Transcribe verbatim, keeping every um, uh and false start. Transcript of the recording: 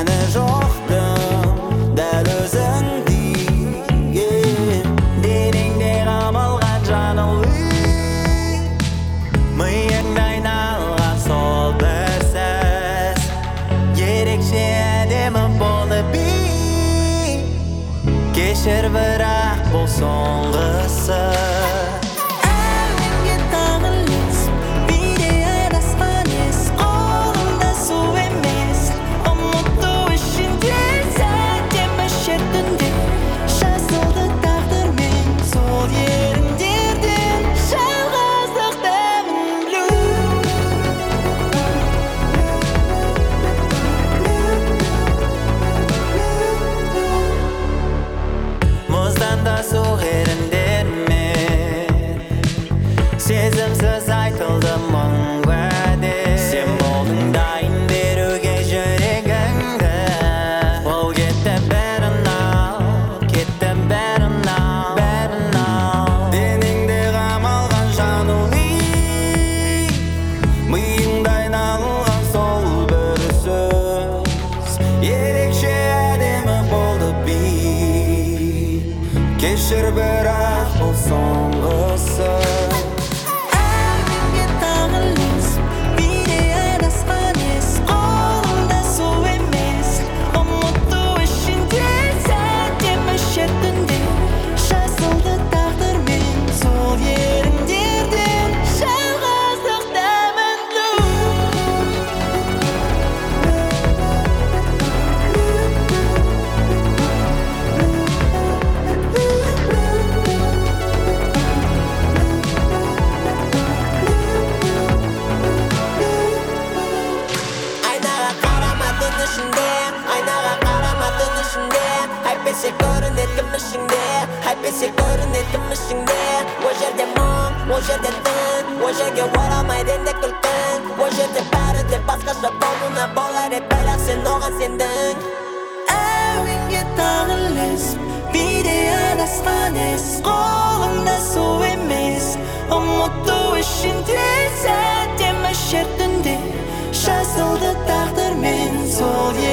мәні жоқтың дәл өзіңдей денеңде қамалған жаңылы миыңда айналған сол бір сөз ерекше әдемі болды би кешір бірақ бұл соңғысы сезімсіз айтылды мың уәде сен болдың дайын беруге жүрегіңді ол кетті бәрін ал кетті бәрін ал бәрін ал денеңде қамалған жаңылы миыңда айналған сол бір сөз ерекше әдемі болды би кешір бірақ бұл соңғысы Әйтпесе көрінетін ішіңде әйтпесе көрінетін ішіңде ол жерде мұң ол жерде түн ол жерге оралмайды енді күлкің ол жерде бәрі де басқаша болуына болар еді бірақ сен оған сендің әуенге тағылыс биде адасқан ес қолыңда су емес ұмыту үшін тез әдемі шер түнде жазылды тағдырмен сол